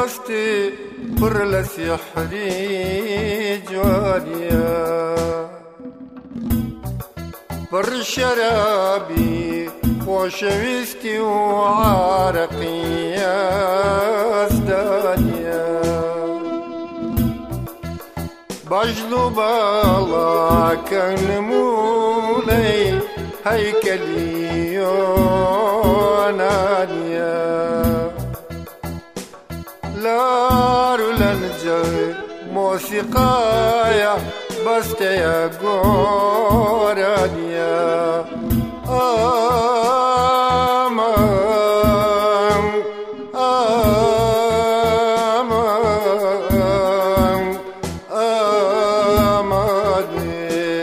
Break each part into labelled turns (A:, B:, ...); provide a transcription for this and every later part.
A: مستي بر سحري جوانيا بر شرابي وشويستي وعرقي ازدانيا بجلو بالا كان مولي هيكلي يونانيا لارو لنجر موسيقايا بستيا غورانيا آمان آمان آماني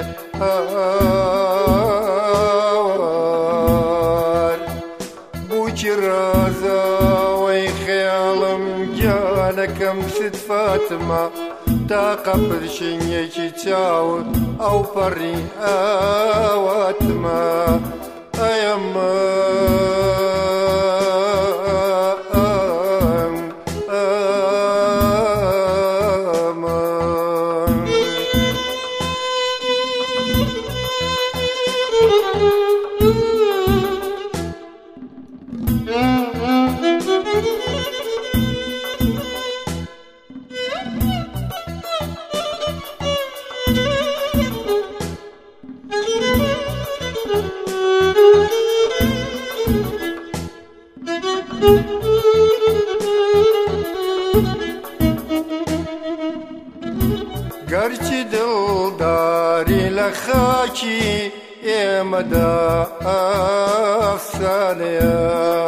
A: آوار بوشي رازا ويخيالم جانكم ست فاطمة تا قبر شنيشي تاو أو بري أواتما أيما گرچه دلداری لخاکی امدا افسانیا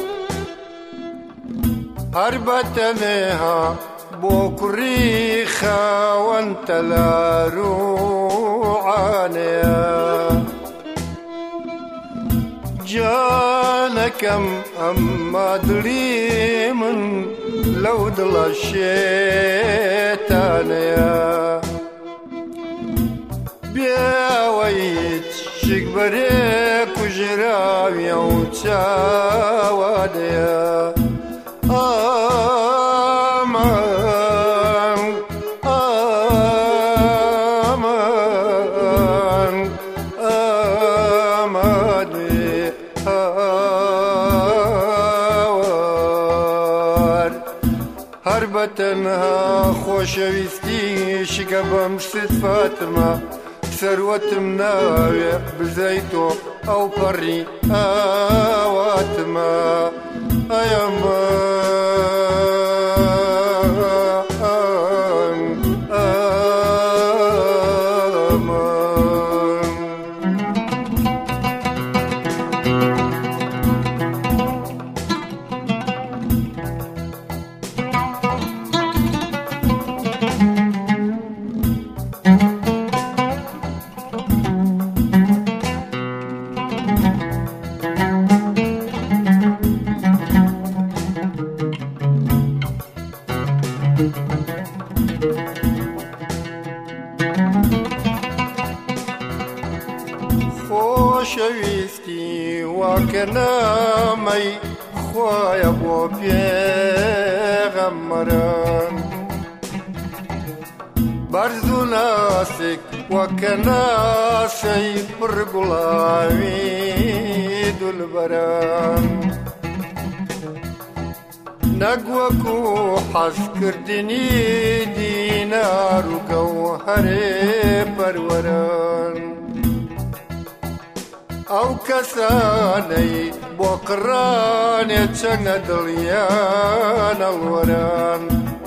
A: هر بطنها بوكري وانت لا روعانيا جانكم أما دريم لو ضل الشيطانيا بيويت شكبريك وجرامي وتاوانيا آمان آمان آماني آوار هربتنها خوشويستي شكبم ست فاطمة ثروة مناوي بزيتو أو بري آواتما أيما خوشويستي وكنامي خويا بو بيغمران برزو ناسك وكناسي برقلاوي دولبران نقوكو حسكردني دينار وقوهري بروران أو كساني بوقراني تشنق دليان الوران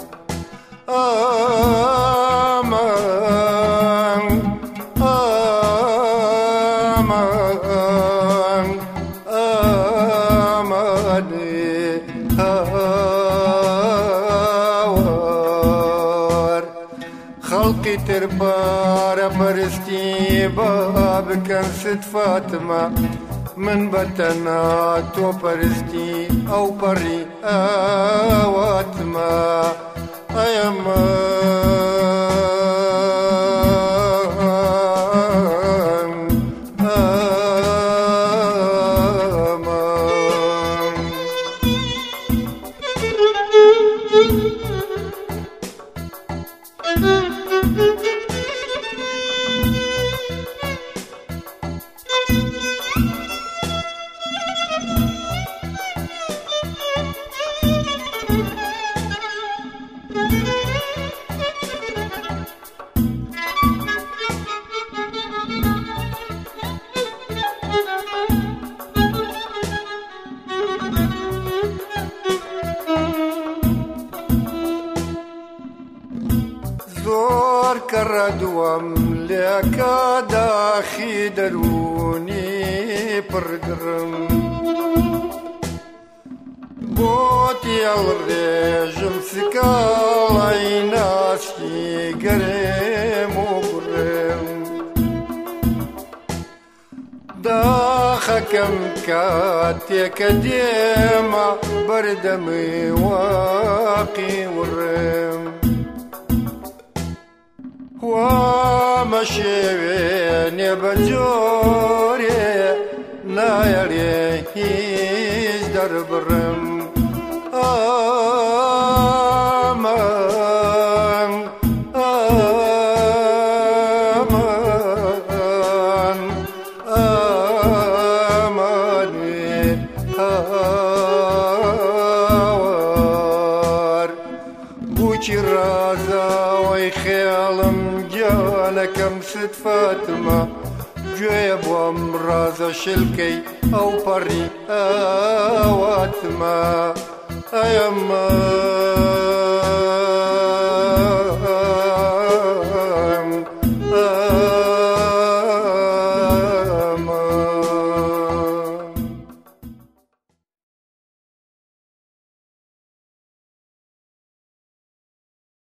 A: آمان آمان آماني آوار خلقي تربار برستي باب كان ست فاطمة من بطنا تو برستي أو بري آواتما أيما
B: Thank you.
A: زۆر کە ڕەدووەم لێکە داخی دەرونی پڕگرم بۆتی هەڵڕێژم سکاڵی ناسکی گەرێم و بڕێم داخەکەم کاتێکە دێمە بەردەمی واقی وڕێم وامە شێوێنێ بە جۆرێ نایەڕێ هیچ دەربڕم ئامان ئامان ئامانێ هاوار بووکی ڕازاوەی خێڵم گیانەکەم ست فاتمە گوێ بۆم ڕازە شلکەی ئەو پەڕی ئاواتمە ئەیەمە